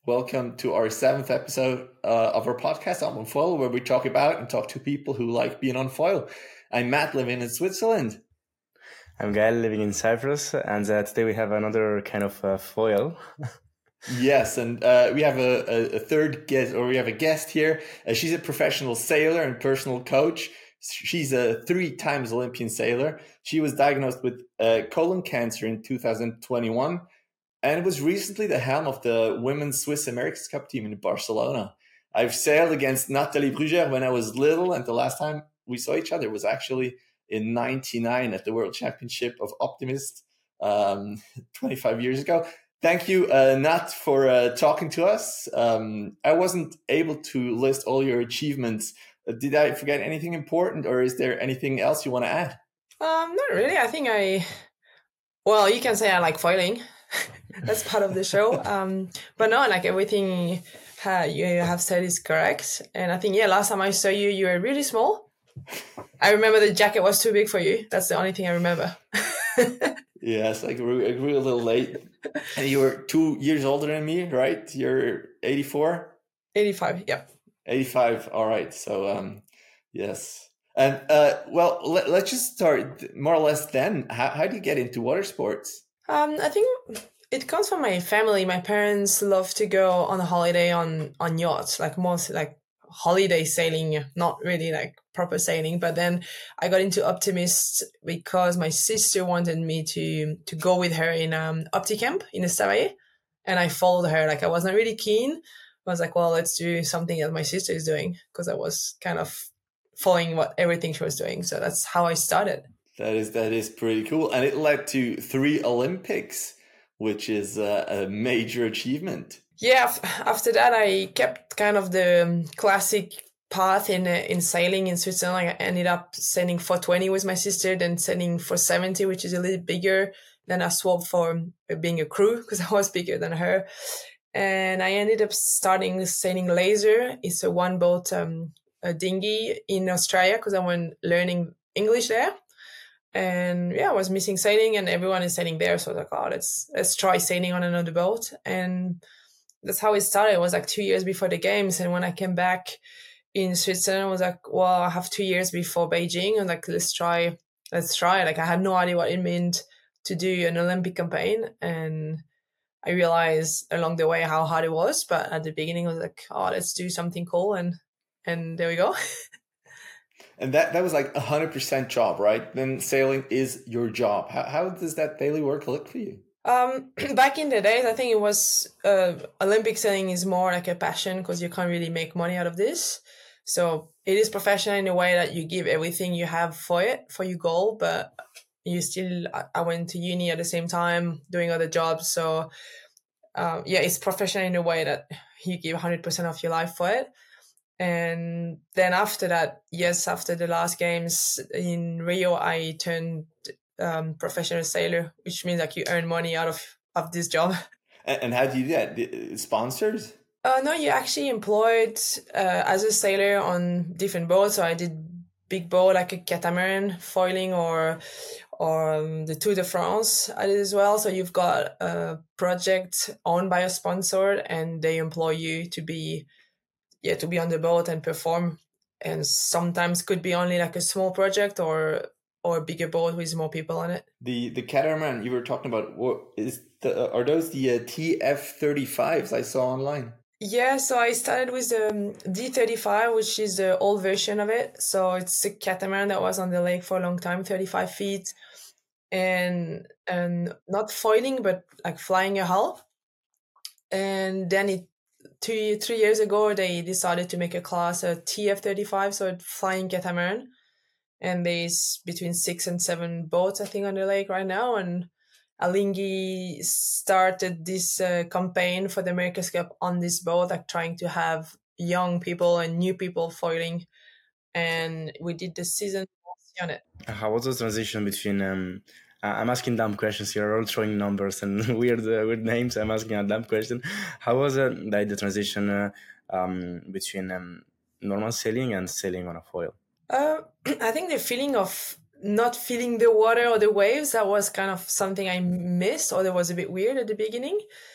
Welcome to our seventh episode of our podcast on foil, where we talk about and talk to people who like being on foil. I'm Matt, living in Switzerland. I'm Gael, living in Cyprus, and today we have another kind of foil. Yes, and we have a third guest, or we have a guest here. She's a professional sailor and personal coach. She's a 3 times Olympian sailor. She was diagnosed with colon cancer in 2021 and was recently the helm of the Women's Swiss America's Cup team in Barcelona. I've sailed against Nathalie Brugère when I was little, and the last time we saw each other was actually in '99 at the World Championship of Optimist 25 years ago. Thank you, Nat, for talking to us. I wasn't able to list all your achievements. Did I forget anything important, or is there anything else you want to add? Not really. I think well, you can say I like foiling. That's part of the show. But no, like everything you have said is correct. And I think, last time I saw you, you were really small. I remember the jacket was too big for you. That's the only thing I remember. Yes, I grew a little late. And you were 2 years older than me, right? You're 84? 85, yeah. 85, all right. So, yes. And, well, let's just start more or less then. How do you get into water sports? I think it comes from my family. My parents love to go on a holiday on yachts, like mostly like holiday sailing, not really like proper sailing. But then I got into Optimist because my sister wanted me to go with her in Opticamp in Estavayer, and I followed her. Like I wasn't really keen. I was like, well, let's do something that my sister is doing, because I was kind of following everything she was doing. So that's how I started. That is pretty cool. And it led to 3 Olympics, which is a major achievement. Yeah, after that, I kept kind of the classic path in sailing in Switzerland. I ended up sailing 420 with my sister, then sailing 470, which is a little bigger. Then I swapped for being a crew because I was bigger than her. And I ended up starting sailing laser. It's a one boat a dinghy in Australia because I went learning English there. And I was missing sailing and everyone is sailing there. So I was like, oh, let's try sailing on another boat. And that's how it started. It was like 2 years before the games. And when I came back in Switzerland, I was like, well, I have 2 years before Beijing. And like, let's try. Like I had no idea what it meant to do an Olympic campaign. And I realized along the way how hard it was. But at the beginning, I was like, oh, let's do something cool. And there we go. And that was like 100% job, right? Then sailing is your job. How does that daily work look for you? Back in the days, I think it was Olympic sailing is more like a passion because you can't really make money out of this. So it is professional in a way that you give everything you have for it, for your goal, but you still, I went to uni at the same time doing other jobs. So it's professional in a way that you give 100% of your life for it. And then after that, after the last games in Rio, I turned professional sailor, which means like you earn money out of this job. And how do you do that? Sponsors? No, you're actually employed as a sailor on different boats. So I did big boat like a catamaran foiling or the Tour de France I did as well. So you've got a project owned by a sponsor and they employ you to be on the boat and perform. And sometimes could be only like a small project or a bigger boat with more people on it. The catamaran you were talking about, are those the TF35s I saw online? Yeah, so I started with the D35, which is the old version of it. So it's a catamaran that was on the lake for a long time, 35 feet, and not foiling, but like flying a hull. And then 3 years ago, they decided to make a class, a TF35, so a flying catamaran. And there's between 6 and 7 boats, I think, on the lake right now. And Alinghi started this campaign for the America's Cup on this boat, like trying to have young people and new people foiling. And we did the season on it. How was the transition between... I'm asking dumb questions here, all throwing numbers and weird names. I'm asking a dumb question. How was the transition between normal sailing and sailing on a foil? I think the feeling of not feeling the water or the waves, that was kind of something I missed, or that was a bit weird at the beginning.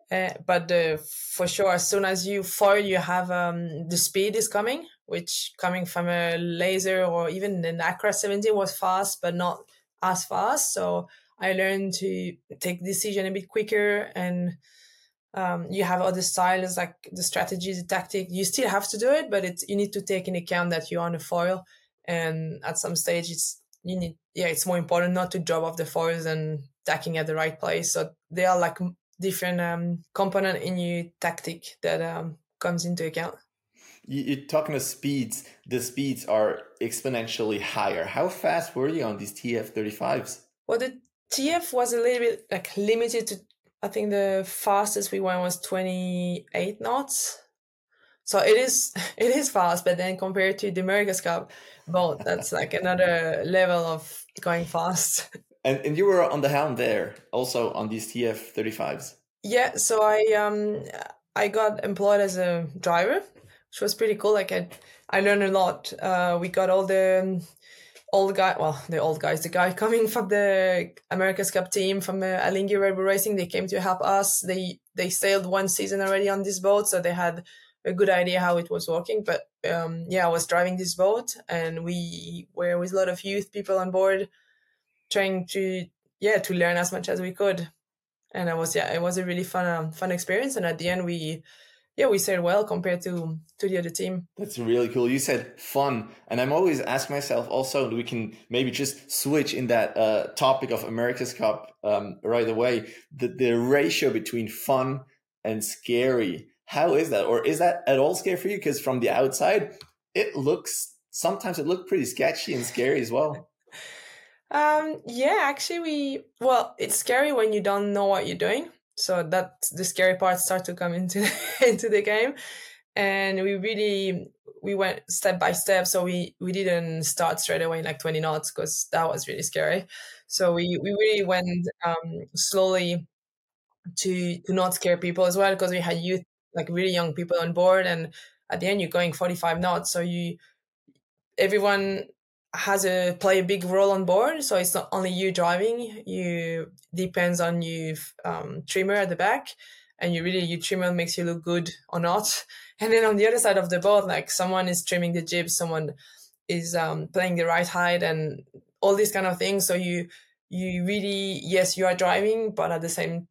But for sure, as soon as you foil, you have the speed is coming, which coming from a laser or even an Acra 70 was fast, but not as fast. So I learned to take decision a bit quicker, and you have other styles like the strategy, the tactic. You still have to do it, but you need to take in account that you're on a foil, and at some stage it's more important not to drop off the foils and tacking at the right place. So they are like different component in your tactic that comes into account. You're talking of speeds. The speeds are exponentially higher. How fast were you on these TF35s? Well, the TF was a little bit like limited to, I think the fastest we went was 28 knots. So it is fast, but then compared to the America's Cup boat, that's like another level of going fast. And you were on the helm there, also on these TF35s. Yeah, so I got employed as a driver, which was pretty cool. Like I learned a lot. We got all the old guys, the guy coming from the America's Cup team from Alinghi Red Bull Racing. They came to help us. They sailed one season already on this boat, so they had a good idea how it was working. But I was driving this boat, and we were with a lot of youth people on board, trying to learn as much as we could. And it was a really fun experience. And at the end, we sailed well compared to the other team. That's really cool. You said fun, and I'm always asking myself also, we can maybe just switch in that topic of America's Cup right away. The ratio between fun and scary. How is that? Or is that at all scary for you? Because from the outside, sometimes it looked pretty sketchy and scary as well. Actually it's scary when you don't know what you're doing. So that the scary parts start to come into the game. And we went step by step. So we didn't start straight away in like 20 knots because that was really scary. So we really went slowly to not scare people as well, because we had youth, like really young people on board. And at the end, you're going 45 knots. So everyone has play a big role on board. So it's not only you driving, you depends on you trimmer at the back, and your trimmer makes you look good or not. And then on the other side of the boat, like someone is trimming the jib, someone is playing the right height and all these kind of things. So you really, yes, you are driving, but at the same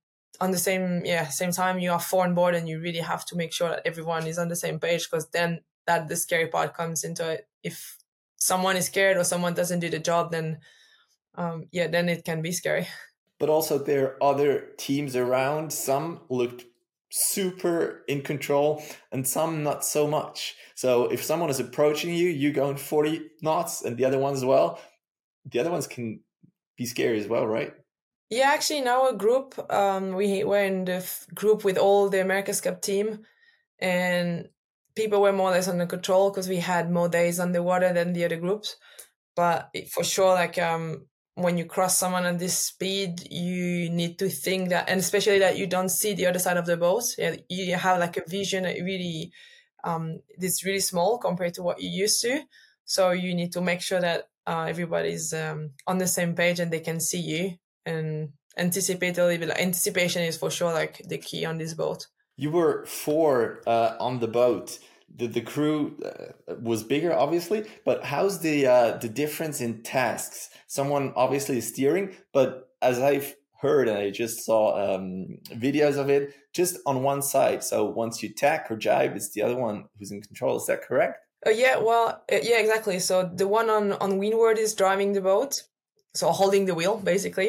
time you are four on board, and you really have to make sure that everyone is on the same page, because then that the scary part comes into it. If someone is scared or someone doesn't do the job, then then it can be scary. But also there are other teams around. Some looked super in control and some not so much. So if someone is approaching you going 40 knots and the other ones as well, the other ones can be scary as well, right? Yeah, actually in our group, we were in the group with all the America's Cup team, and people were more or less under control because we had more days on the water than the other groups. But for sure, like when you cross someone at this speed, you need to think that, and especially that you don't see the other side of the boat. You have like a vision that really, it's really small compared to what you used to. So you need to make sure that everybody's on the same page and they can see you and anticipate a little bit. Like, anticipation is for sure like the key on this boat. You were four on the boat. The crew was bigger, obviously, but how's the difference in tasks? Someone obviously is steering, but as I've heard and I just saw videos of it, just on one side. So once you tack or jibe, it's the other one who's in control. Is that correct? Yeah, exactly. So the one on windward is driving the boat, so holding the wheel, basically.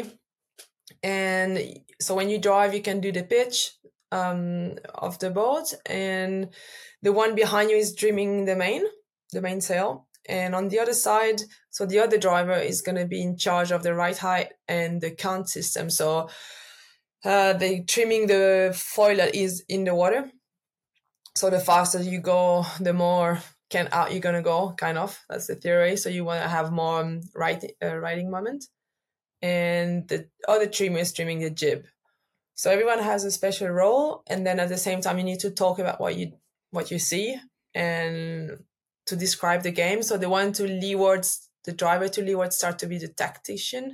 And so when you drive, you can do the pitch of the boat, and the one behind you is trimming the main sail. And on the other side, so the other driver is going to be in charge of the right height and the count system. So they trimming the foil that is in the water. So the faster you go, the more out you're going to go, kind of. That's the theory. So you want to have more riding moment. And the other trimmer is trimming the jib. So everyone has a special role, and then at the same time you need to talk about what you see and to describe the game. So the one to leeward, the driver to leeward, start to be the tactician,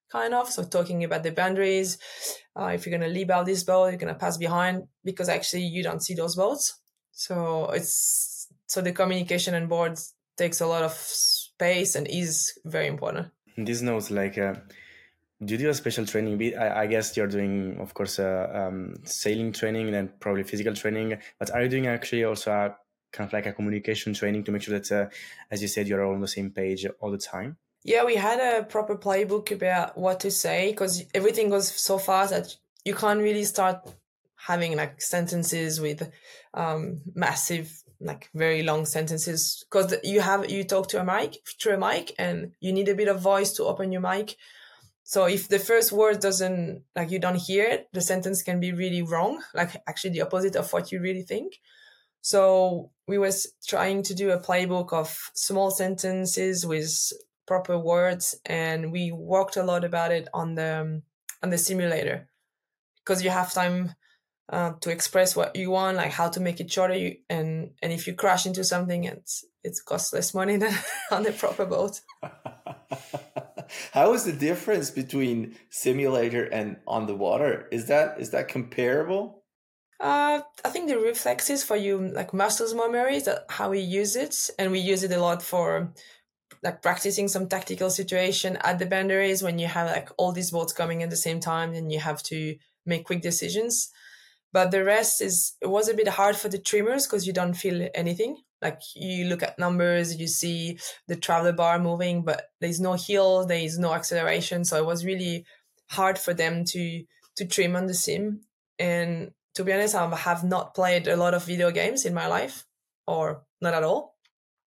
kind of. So talking about the boundaries, if you're going to leap out this boat, you're going to pass behind, because actually you don't see those boats. So the communication on board takes a lot of space and is very important. This notes like, do you do a special training? I guess you're doing, of course, sailing training and then probably physical training. But are you doing actually also a kind of like a communication training to make sure that, as you said, you're all on the same page all the time? Yeah, we had a proper playbook about what to say, because everything goes so fast that you can't really start having like sentences with massive, like very long sentences, because you talk to a mic through a mic, and you need a bit of voice to open your mic. So if the first word doesn't, like, you don't hear it, the sentence can be really wrong, like actually the opposite of what you really think. So we was trying to do a playbook of small sentences with proper words, and we worked a lot about it on the simulator, because you have time to express what you want, like how to make it shorter. And if you crash into something, it costs less money than on the proper boat. How is the difference between simulator and on the water? Is that comparable? I think the reflexes for you, like muscles memory, that how we use it, and we use it a lot for like practicing some tactical situation at the boundaries when you have like all these boats coming at the same time and you have to make quick decisions. But the rest it was a bit hard for the trimmers, because you don't feel anything. Like you look at numbers, you see the traveler bar moving, but there's no heel, there is no acceleration. So it was really hard for them to trim on the sim. And to be honest, I have not played a lot of video games in my life, or not at all.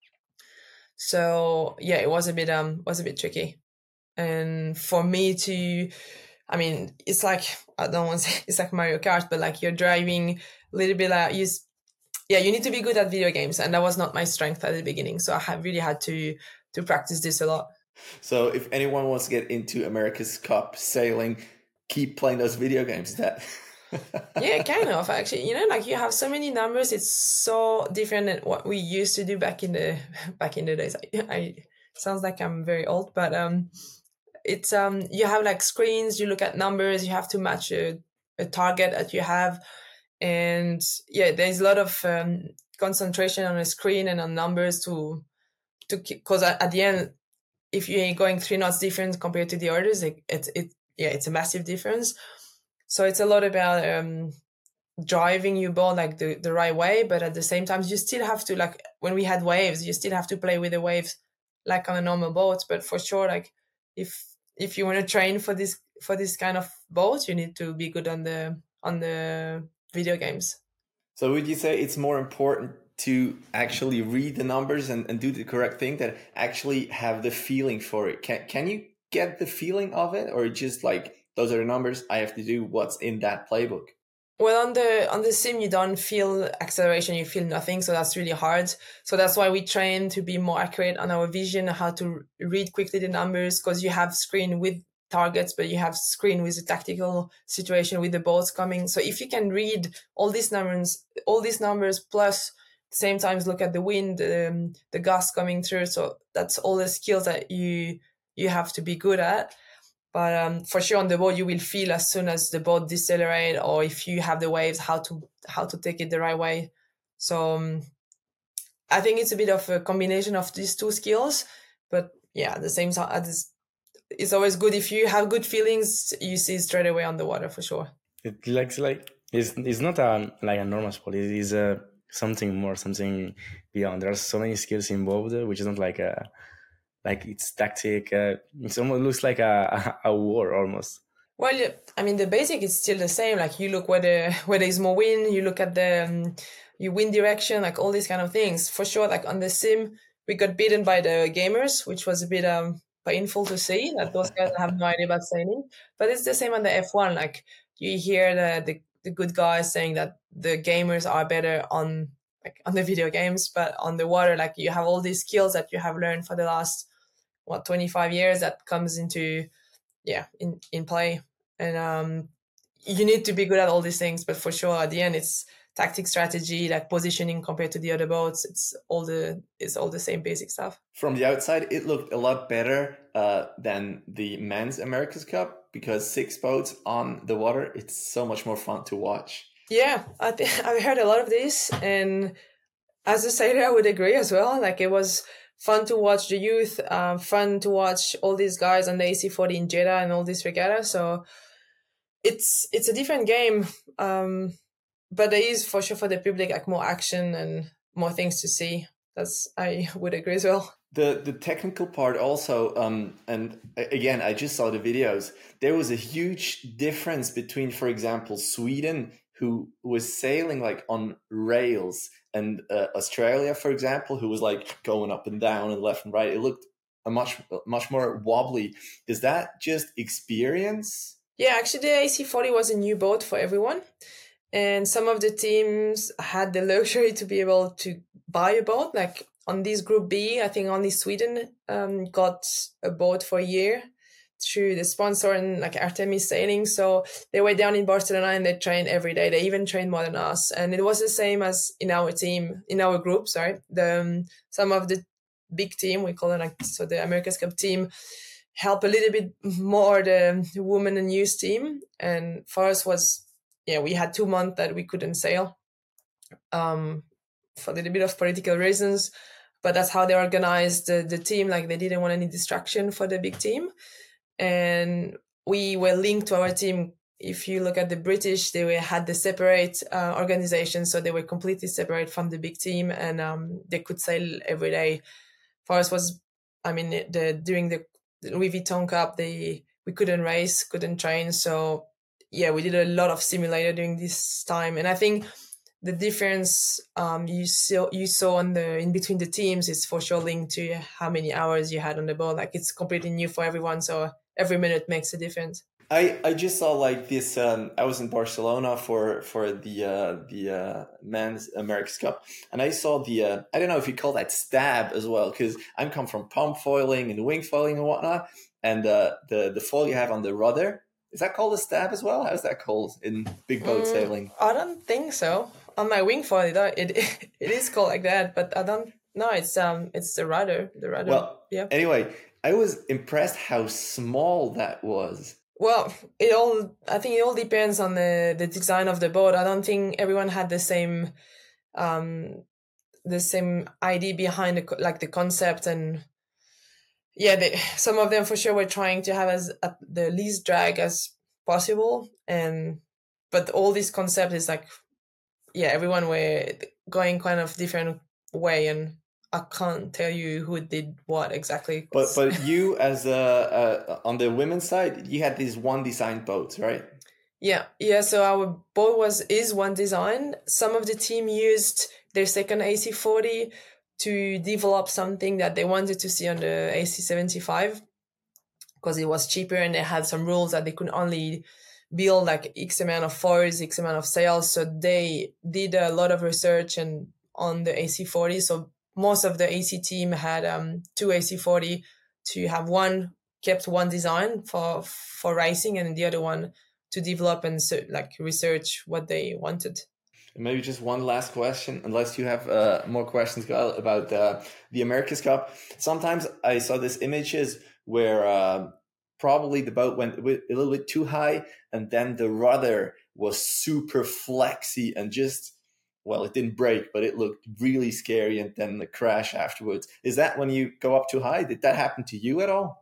So yeah, it was a bit tricky. And for me to, I mean, it's like, I don't want to say it's like Mario Kart, but like you're driving a little bit like you need to be good at video games, and that was not my strength at the beginning. So I have really had to practice this a lot. So if anyone wants to get into America's Cup sailing, keep playing those video games. That yeah, kind of actually. You know, like you have so many numbers. It's so different than what we used to do back in the days. I sounds like I'm very old, but it's you have like screens. You look at numbers. You have to match a target that you have. And yeah, there's a lot of concentration on a screen and on numbers because at the end, if you're going 3 knots different compared to the others, it's a massive difference. So it's a lot about driving your boat like the right way, but at the same time, you still have to, like when we had waves, you still have to play with the waves like on a normal boat. But for sure, like if you want to train for this kind of boat, you need to be good on the video games. So would you say it's more important to actually read the numbers and do the correct thing than actually have the feeling for it? Can you get the feeling of it, or just like, those are the numbers, I have to do what's in that playbook? Well, on the sim, you don't feel acceleration, you feel nothing. So that's really hard. So that's why we train to be more accurate on our vision, how to read quickly the numbers, because you have screen with targets, but you have screen with a tactical situation with the boats coming. So if you can read all these numbers plus at the same time look at the wind, the gust coming through. So that's all the skills that you have to be good at. But for sure on the boat, you will feel as soon as the boat decelerate, or if you have the waves, how to take it the right way. So I think it's a bit of a combination of these two skills. But yeah, at the same time, it's always good if you have good feelings, you see straight away on the water for sure. It looks like it's not like a normal sport. It is something more, something beyond. There are so many skills involved, which is not like it's tactic. It almost looks like a war almost. Well, yeah, I mean, the basic is still the same. Like you look where there is more wind, you look at the your wind direction, like all these kind of things. For sure, like on the sim, we got beaten by the gamers, which was a bit painful to see, that those guys have no idea about sailing. But it's the same on the F1. Like you hear the good guys saying that the gamers are better on the video games, but on the water, like you have all these skills that you have learned for the last 25 years that comes into in play. And you need to be good at all these things, but for sure at the end it's tactic strategy, like positioning compared to the other boats. It's all the same basic stuff. From the outside, it looked a lot better than the men's America's Cup, because 6 boats on the water, it's so much more fun to watch. Yeah, I've heard a lot of this, and as a sailor, I would agree as well. Like, it was fun to watch the youth, fun to watch all these guys on the AC40 in Jeddah and all this regatta. So it's a different game, but there is for sure for the public like more action and more things to see. I would agree as well. The technical part also, and again, I just saw the videos. There was a huge difference between, for example, Sweden, who was sailing like on rails, and Australia, for example, who was like going up and down and left and right. It looked a much more wobbly. Is that just experience? Yeah, actually, the AC40 was a new boat for everyone, and some of the teams had the luxury to be able to buy a boat. Like on this Group B, I think only Sweden got a boat for a year through the sponsor and like Artemis Sailing. So they were down in Barcelona and they trained every day. They even trained more than us. And it was the same as in our team, in our group, sorry. Some of the big team, we call it like, so the America's Cup team, help a little bit more the women and youth team. And for us was, we had 2 months that we couldn't sail for a little bit of political reasons. But that's how they organized the team. Like, they didn't want any distraction for the big team. And we were linked to our team. If you look at the British, they had the separate organization, so they were completely separate from the big team, and they could sail every day. For us was, during the Louis Vuitton Cup, we couldn't race, couldn't train, so we did a lot of simulator during this time. And I think the difference you saw in between the teams is for sure linked to how many hours you had on the boat. Like, it's completely new for everyone, so every minute makes a difference. I just saw like this. I was in Barcelona for the men's America's Cup, and I saw the I don't know if you call that stab as well, because I come from pump foiling and wing foiling and whatnot, and the foil you have on the rudder, is that called a stab as well? How's that called in big boat sailing? I don't think so. On my wing foil, it is called like that, but I don't. No, it's the rudder. The rudder. Well, yeah. Anyway, I was impressed how small that was. Well, I think it all depends on the design of the boat. I don't think everyone had the same idea behind the concept, and some of them for sure were trying to have the least drag as possible, but all this concept is like, everyone were going kind of different way, and I can't tell you who did what exactly. But you, as on the women's side, you had these one design boats, right? Yeah. So our boat is one design. Some of the team used their second AC40 to develop something that they wanted to see on the AC75, because it was cheaper, and they had some rules that they could only build like X amount of foils, X amount of sails. So they did a lot of research on the AC40. So most of the AC team had 2 AC40 to have kept one design for racing, and the other one to develop and research what they wanted. Maybe just one last question, unless you have more questions about the America's Cup. Sometimes I saw these images where probably the boat went a little bit too high, and then the rudder was super flexy and just, well, it didn't break, but it looked really scary, and then the crash afterwards. Is that when you go up too high? Did that happen to you at all?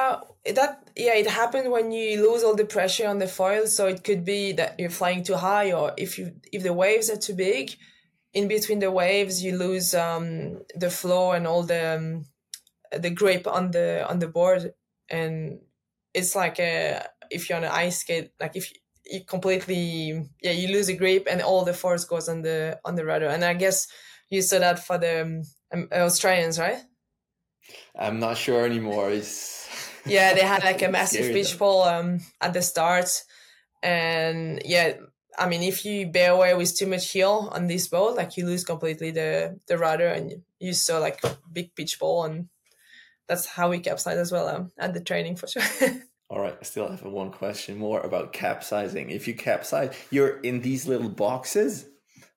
It happened when you lose all the pressure on the foil. So it could be that you're flying too high, or if the waves are too big, in between the waves you lose the flow and all the grip on the board, and it's like if you're on an ice skate, like if you completely you lose a grip and all the force goes on the rudder. And I guess you saw that for the Australians, right? I'm not sure anymore. They had like a massive pitch pole at the start, and if you bear away with too much heel on this boat, like you lose completely the rudder, and you saw like big pitch pole, and that's how we capsized as well at the training for sure. All right, I still have one question more about capsizing. If you capsize, you're in these little boxes.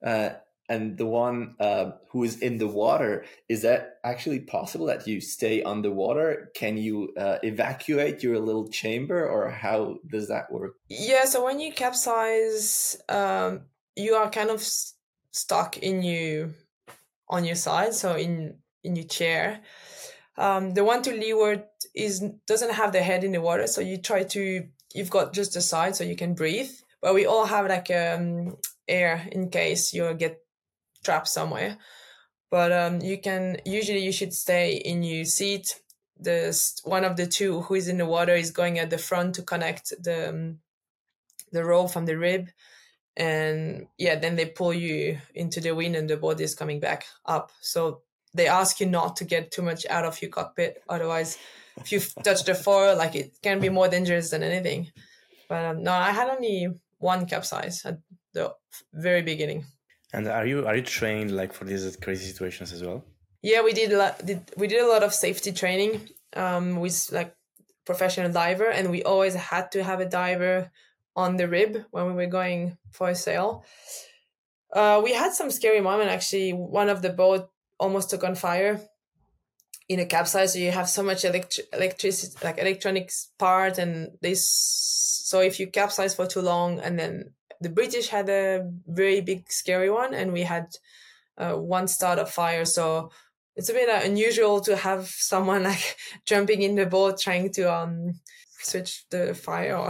and the one who is in the water, is that actually possible that you stay underwater? Can you evacuate your little chamber, or how does that work? Yeah, so when you capsize, you are kind of stuck on your side, so in your chair. The one to leeward doesn't have the head in the water, so you've got just the side, so you can breathe. But we all have like air in case you get trapped somewhere. But you should stay in your seat. One of the two who is in the water is going at the front to connect the rope from the rib, and yeah, then they pull you into the wind and the boat is coming back up. So they ask you not to get too much out of your cockpit, otherwise if you touch the foil, like, it can be more dangerous than anything. But no, I had only one capsize at the very beginning. And are you trained like for these crazy situations as well? Yeah, we did a lot of safety training with like professional diver, and we always had to have a diver on the rib when we were going for a sail. We had some scary moment actually. One of the boat almost took on fire in a capsize. So you have so much electricity, like electronics part, and this. So if you capsize for too long, and then the British had a very big scary one, and we had one start of fire. So it's a bit unusual to have someone like jumping in the boat trying to switch the fire.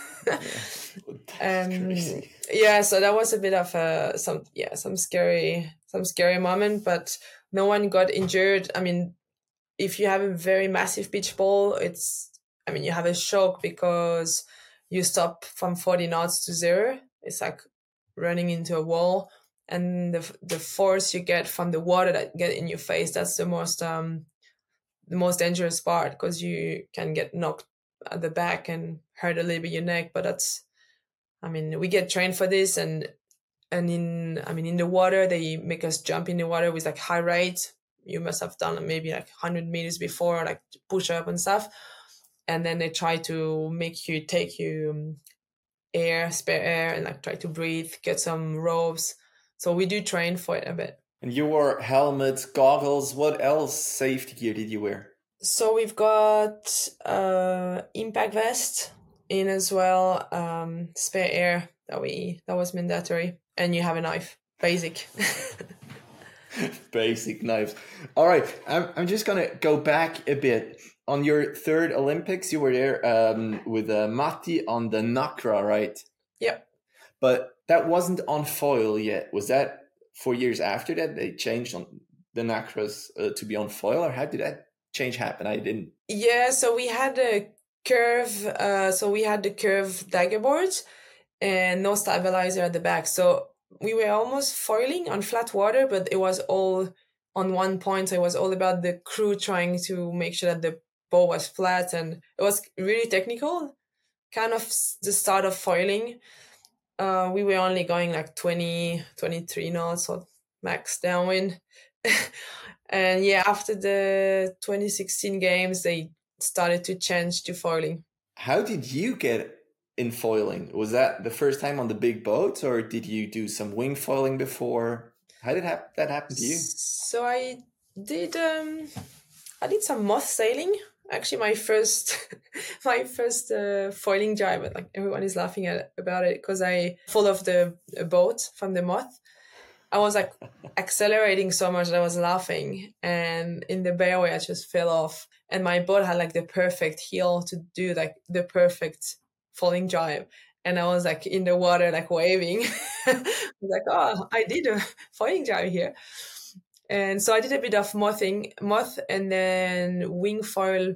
Yeah, so that was a bit of some scary moment, but no one got injured. I mean, if you have a very massive beach ball, you have a shock because you stop from 40 knots to 0. It's like running into a wall, and the force you get from the water that get in your face, that's the most dangerous part, because you can get knocked at the back and hurt a little bit your neck. But we get trained for this, and in the water they make us jump in the water with like high rate. You must have done maybe like 100 meters before, like push up and stuff, and then they try to make you take spare air, and like try to breathe, get some ropes. So we do train for it a bit. And you wore helmets, goggles. What else safety gear did you wear? So we've got impact vest in as well, spare air that was mandatory, and you have a knife, basic. Basic knives. All right, I'm just gonna go back a bit. On your third Olympics, you were there with Matti on the Nacra, right? Yep. But that wasn't on foil yet. Was that 4 years after that they changed on the Nacras to be on foil, or how did that change happen? I didn't. Yeah, so we had a curve. So we had the curve dagger boards and no stabilizer at the back. So we were almost foiling on flat water, but it was all on one point. So it was all about the crew trying to make sure that the bow was flat, and it was really technical, kind of the start of foiling. We were only going like 20, 23 knots or max downwind. And yeah, after the 2016 games, they started to change to foiling. How did you get in foiling? Was that the first time on the big boats, or did you do some wing foiling before? How did that happen to you? So I did some moth sailing. Actually, my first foiling jibe, but like everyone is laughing about it because I followed the boat from the moth. I was like accelerating so much that I was laughing, and in the bayway I just fell off, and my boat had like the perfect heel to do like the perfect falling jibe, and I was like in the water like waving. I was like, oh, I did a falling jibe here. And so I did a bit of moth, and then wing foil.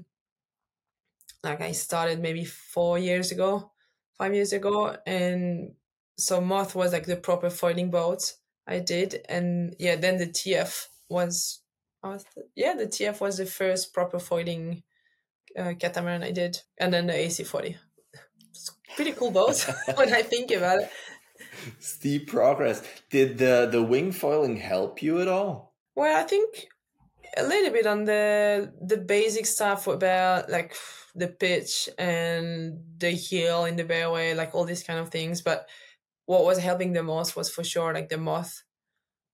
Like I started maybe 5 years ago, and so moth was like the proper foiling boat I did, and yeah, then the TF was, the TF was the first proper foiling catamaran I did, and then the AC40. It's a pretty cool boat when I think about it. Steep progress. Did the wing foiling help you at all? Well, I think a little bit on the basic stuff about like the pitch and the heel in the bayway, like all these kind of things. But what was helping the most was for sure like the moth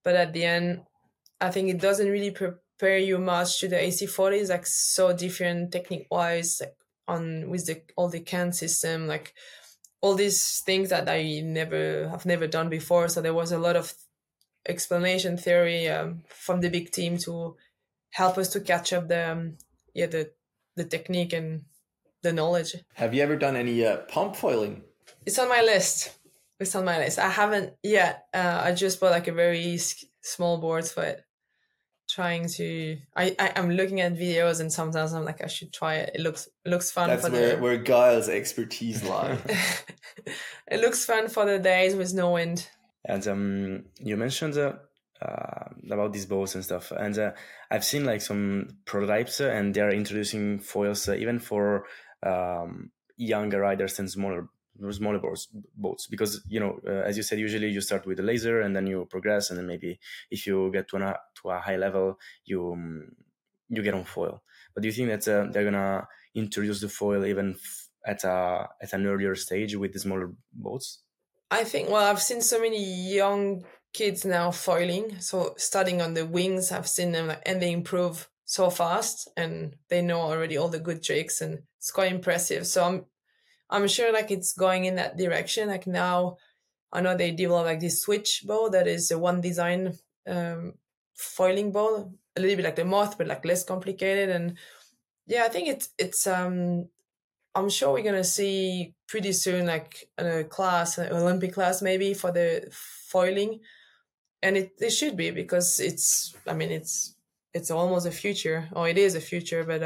but at the end, I think it doesn't really prepare you much to the AC40. It's like so different technique wise, like on with all the CAN system, like all these things that I have never done before. So there was a lot of explanation theory from the big team to help us to catch up the technique and the knowledge. Have you ever done any pump foiling? It's on my list. It's on my list. I haven't yet. I just bought like a very small board for it. Trying to, I'm looking at videos and sometimes I'm like, I should try it. It looks fun. That's where Guile's expertise lies. It looks fun for the days with no wind. And you mentioned about these bows and stuff, and I've seen like some prototypes, and they're introducing foils even for younger riders and smaller boats, because as you said, usually you start with a laser and then you progress, and then maybe if you get to a high level, you get on foil. But do you think that they're gonna introduce the foil even at an earlier stage with the smaller boats? I think, well, I've seen so many young kids now foiling, so starting on the wings, I've seen them and they improve so fast and they know already all the good tricks, and it's quite impressive. So I'm sure like it's going in that direction. Like now I know they develop like this switch bow that is a one design foiling bow, a little bit like the Moth but like less complicated. And yeah, I think it's I'm sure we're gonna see pretty soon like a class, an Olympic class maybe for the foiling, and it should be, because it's almost a future, or it is a future. But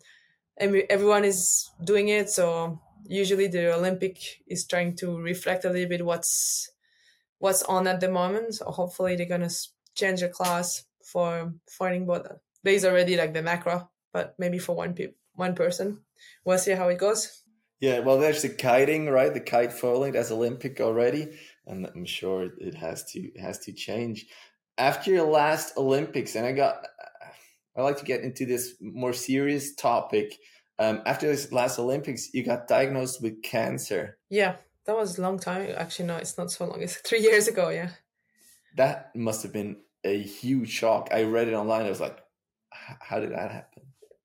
everyone is doing it, so usually the Olympic is trying to reflect a little bit what's on at the moment. So hopefully they're gonna change the class for foiling, but there's already like the macro, but maybe for one person. We'll see how it goes. Yeah, well, there's the kiting, right? The kite foiling, that's Olympic already, and I'm sure it has to change after your last Olympics. And I like to get into this more serious topic. After this last Olympics, you got diagnosed with cancer. Yeah, that was a long time. Actually, no, it's not so long. It's 3 years ago. Yeah, that must have been a huge shock. I read it online. I was like, how did that happen?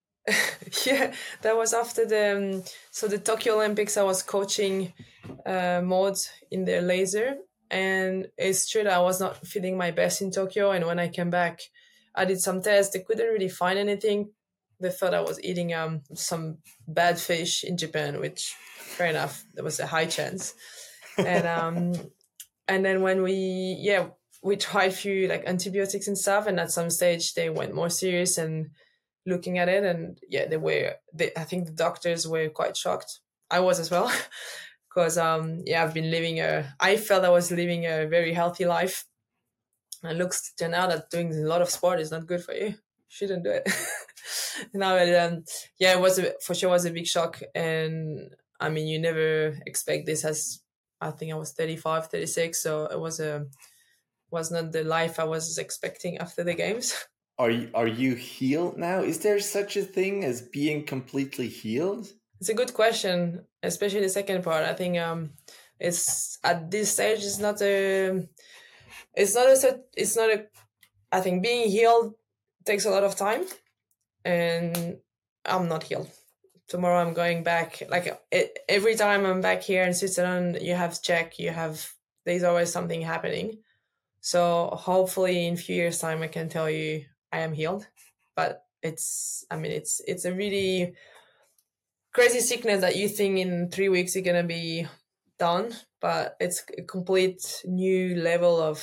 Yeah, that was after the Tokyo Olympics. I was coaching Maud in the laser, and it's true that I was not feeling my best in Tokyo. And when I came back, I did some tests. They couldn't really find anything. They thought I was eating some bad fish in Japan, which fair enough, there was a high chance. And and then when we tried a few like antibiotics and stuff, and at some stage they went more serious and looking at it, and yeah, I think the doctors were quite shocked. I was as well, because I felt I was living a very healthy life, and it turned out that doing a lot of sport is not good for you. Shouldn't do it. No, it was for sure was a big shock. And I mean, you never expect this. As I think I was 35, 36, so it was not the life I was expecting after the games. Are you healed now? Is there such a thing as being completely healed? It's a good question, especially the second part. I think it's at this stage. I think being healed takes a lot of time, and I'm not healed. Tomorrow I'm going back. Like every time I'm back here in Switzerland, there's always something happening. So hopefully in a few years' time, I can tell you I am healed. But it's a really crazy sickness that you think in 3 weeks you're gonna be done, but it's a complete new level of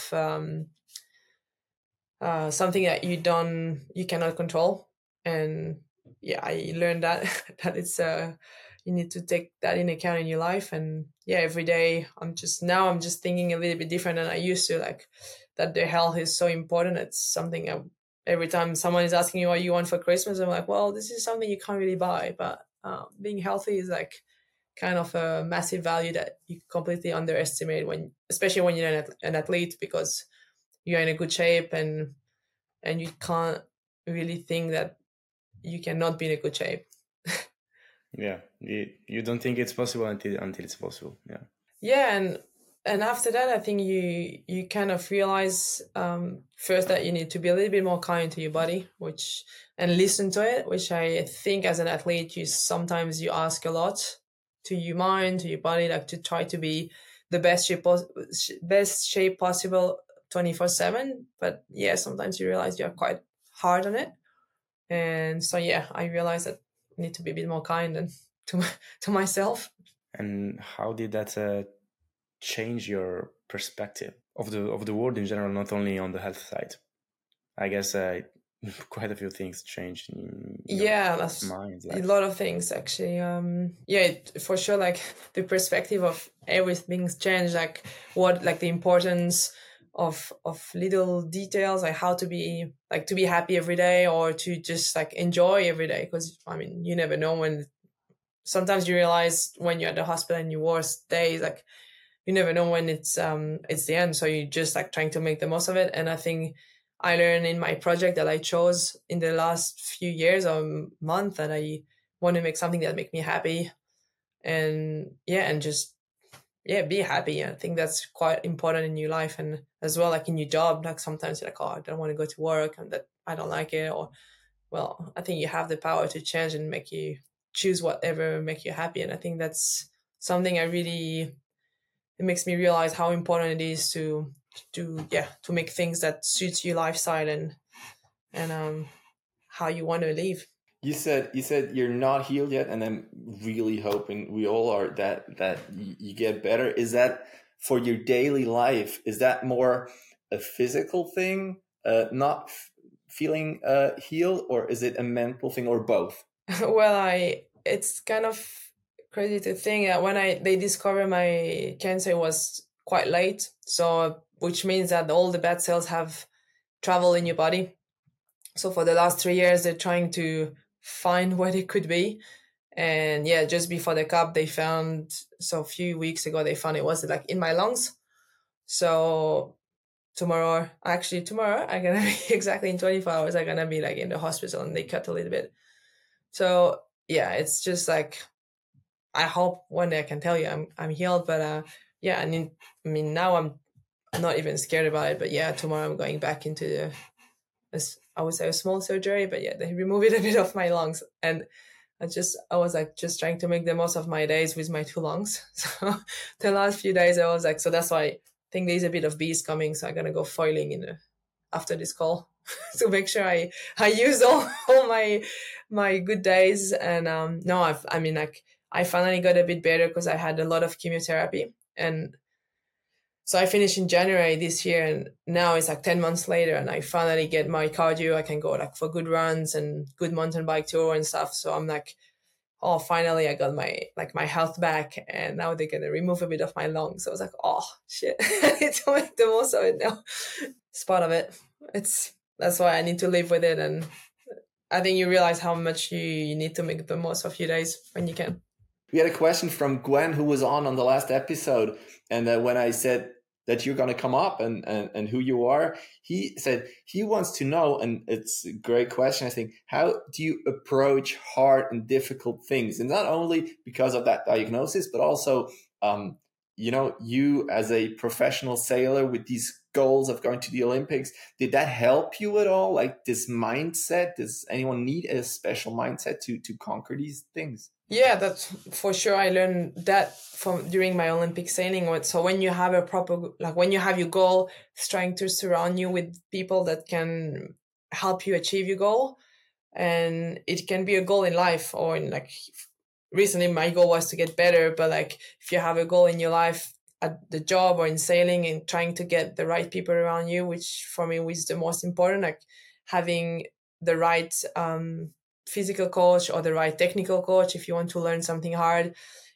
something that you cannot control. And yeah, I learned that it's you need to take that in account in your life. And yeah, every day I'm just thinking a little bit different than I used to, like that the health is so important. It's something every time someone is asking you what you want for Christmas, I'm like, well, this is something you can't really buy, but being healthy is like kind of a massive value that you completely underestimate especially when you're an athlete, because you're in a good shape and you can't really think that you cannot be in a good shape. Yeah, you don't think it's possible until it's possible. Yeah. Yeah, and and after that, I think you kind of realize first that you need to be a little bit more kind to your body, which and listen to it. Which I think as an athlete, you sometimes you ask a lot to your mind, to your body, like to try to be the best shape possible 24/7. But yeah, sometimes you realize you're quite hard on it, and so yeah, I realized that I need to be a bit more kind and to myself. And how did that change your perspective of the world in general, not only on the health side? I guess quite a few things changed in your Yeah, that's mind. a Like, lot of things actually. Yeah, for sure. Like the perspective of everything's changed. Like what, like the importance of little details, like how to be happy every day, or to just like enjoy every day. Because I mean, you never know when. Sometimes you realize when you're at the hospital in your worst days, like you never know when it's the end. So you just like trying to make the most of it. And I think I learned in my project that I chose in the last few years or month that I want to make something that make me happy, and yeah, and just yeah, be happy. I think that's quite important in your life, and as well like in your job. Like sometimes you're like, oh, I don't want to go to work and that I don't like it, or well, I think you have the power to change and make you choose whatever make you happy. And I think that's something I really, it makes me realize how important it is to make things that suits your lifestyle and how you want to live. You said you're not healed yet, and I'm really hoping we all are that you get better. Is that for your daily life? Is that more a physical thing, not feeling healed, or is it a mental thing, or both? Well, I it's kind of crazy to think that when I they discovered my cancer was quite late, so which means that all the bad cells have traveled in your body. So for the last 3 years, they're trying to find what it could be. And yeah, just before the cup, they found, so a few weeks ago, they found it was like in my lungs. So tomorrow, I'm gonna be exactly in 24 hours, I'm gonna be like in the hospital and they cut a little bit. So yeah, it's just like, I hope one day I can tell you I'm healed, but yeah, I mean, now I'm not even scared about it, but yeah, tomorrow I'm going back into I would say a small surgery, but yeah, they removed a bit of my lungs, and I was like just trying to make the most of my days with my two lungs. So the last few days I was like, so that's why I think there's a bit of bees coming, so I'm gonna go foiling after this call to make sure I use all my good days. And no, I mean like I finally got a bit better because I had a lot of chemotherapy, and so I finished in January this year, and now it's like 10 months later, and I finally get my cardio. I can go like for good runs and good mountain bike tour and stuff. So I'm like, oh, finally I got my health back, and now they're gonna remove a bit of my lungs. So I was like, oh shit, I need to make the most of it now. It's part of it. That's why I need to live with it, and I think you realize how much you need to make the most of your days when you can. We had a question from Gwen, who was on the last episode, and when I said that you're going to come up and who you are, he said he wants to know, and it's a great question, I think, how do you approach hard and difficult things? And not only because of that diagnosis, but also, you as a professional sailor with these goals of going to the Olympics, did that help you at all? Like this mindset, does anyone need a special mindset to conquer these things? Yeah, that's for sure. I learned that from during my Olympic sailing. So when you have a proper, like when you have your goal, it's trying to surround you with people that can help you achieve your goal. And it can be a goal in life, or in like recently my goal was to get better. But like if you have a goal in your life at the job or in sailing, and trying to get the right people around you, which for me was the most important, like having the right physical coach or the right technical coach if you want to learn something hard,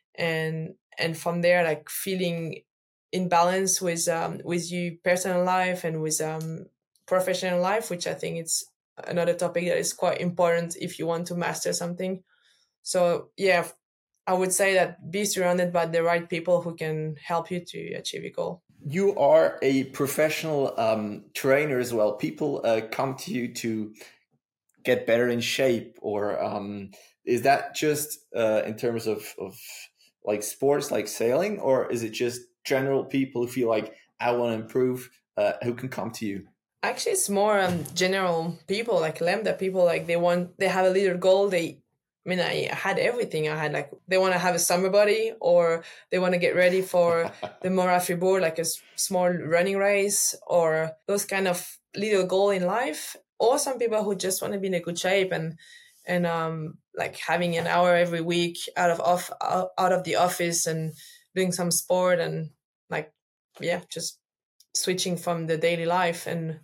and from there like feeling in balance with your personal life and with professional life, which I think it's another topic that is quite important if you want to master something. So yeah, I would say that be surrounded by the right people who can help you to achieve your goal. You are a professional trainer as well. People come to you to get better in shape, or is that just in terms of like sports like sailing, or is it just general people who feel like I want to improve, who can come to you? Actually, it's more general people, like Lambda people, like they have a little goal. I had everything. I had like, they want to have a summer body, or they want to get ready for the Mora Fribourg, like a small running race, or those kind of little goal in life. Or some people who just want to be in a good shape and like having an hour every week out of the office and doing some sport and like, yeah, just switching from the daily life. And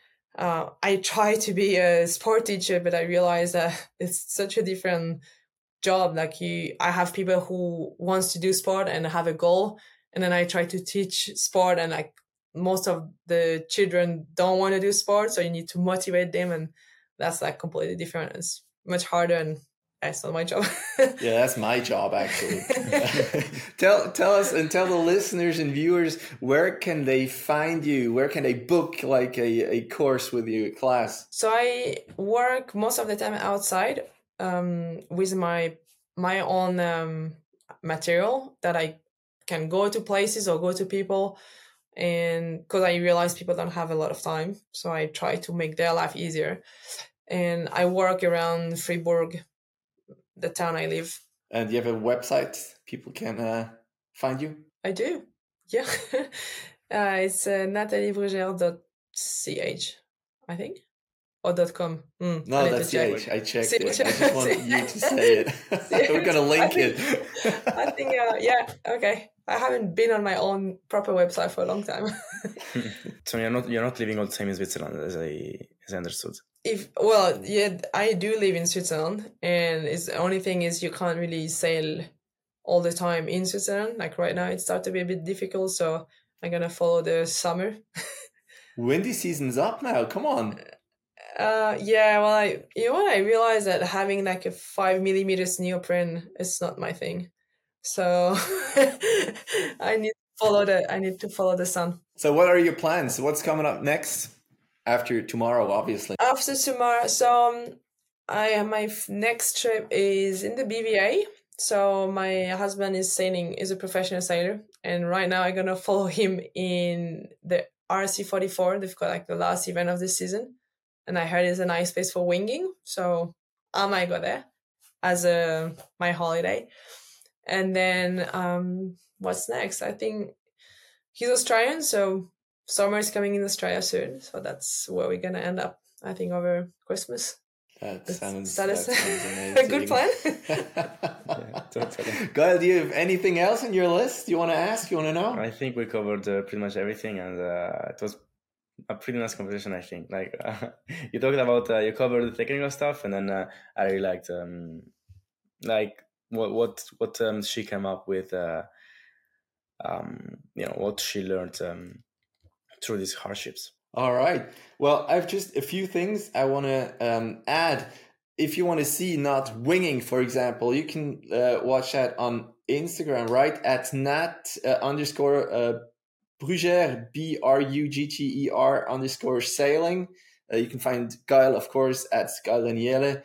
I try to be a sport teacher, but I realize that it's such a different job. Like I have people who wants to do sport and have a goal, and then I try to teach sport, and like most of the children don't want to do sport, so you need to motivate them, and that's like completely different. It's much harder, and that's not my job. Yeah, that's my job actually. Tell us and tell the listeners and viewers, where can they find you? Where can they book like a course with you, a class? So I work most of the time outside with my own material that I can go to places or go to people, and because I realize people don't have a lot of time, so I try to make their life easier. And I work around Fribourg, the town I live. And you have a website people can find you? I do, yeah. It's nathaliebrugère.ch, I think, or .com. No, that's CH. I checked it. I just want you to say it. We're gonna link it. I think, yeah, okay. I haven't been on my own proper website for a long time. So you're not living all the time in Switzerland, as I understood. Yeah, I do live in Switzerland, and the only thing is you can't really sail all the time in Switzerland. Like right now, it starts to be a bit difficult, so I'm gonna follow the summer. Windy season's up now. Come on. Yeah. Well, I realized that having like a 5 millimeters neoprene is not my thing. So I need to follow the sun. So what are your plans? What's coming up next? After tomorrow, obviously. After tomorrow, so my next trip is in the BVA. So my husband is a professional sailor, and right now I'm gonna follow him in the RC44. They've got like the last event of the season, and I heard it's a nice place for winging, so I might go there as my holiday. And then what's next? I think he's Australian, so summer is coming in Australia soon, so that's where we're gonna end up, I think, over Christmas. That sounds amazing. A good plan. Yeah, totally. Gael, do you have anything else on your list you want to ask? You want to know? I think we covered pretty much everything, and it was a pretty nice conversation. I think, like you talked about, you covered the technical stuff, and then I really liked like what she came up with, what she learned through these hardships. All right. Well, I have just a few things I want to add. If you want to see not winging, for example, you can watch that on Instagram, right? At _Brugger, BRUGTER _sailing. You can find Gael, of course, at Gael Daniele.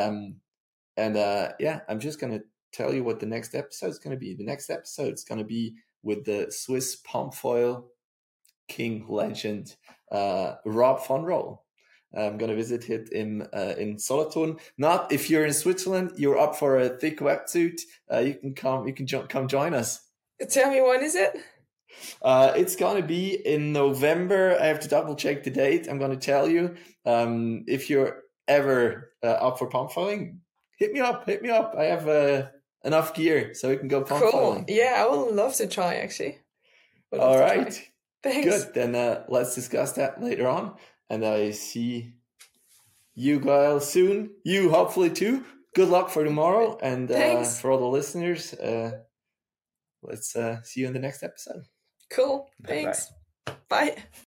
Yeah, I'm just going to tell you what the next episode is going to be. The next episode is going to be with the Swiss pump foil king legend, Rob von Roll. I'm going to visit it in Solothurn. Not if you're in Switzerland, you're up for a thick wetsuit. You can come join us. Tell me, when is it? It's going to be in November. I have to double check the date. I'm going to tell you. If you're ever up for pump foiling, hit me up. I have enough gear so we can go pump foiling. Yeah, I would love to try, actually. All right. Thanks. Good. Then let's discuss that later on. And I see you, Gael, soon. You, hopefully, too. Good luck for tomorrow. And for all the listeners, let's see you in the next episode. Cool. Thanks. Bye.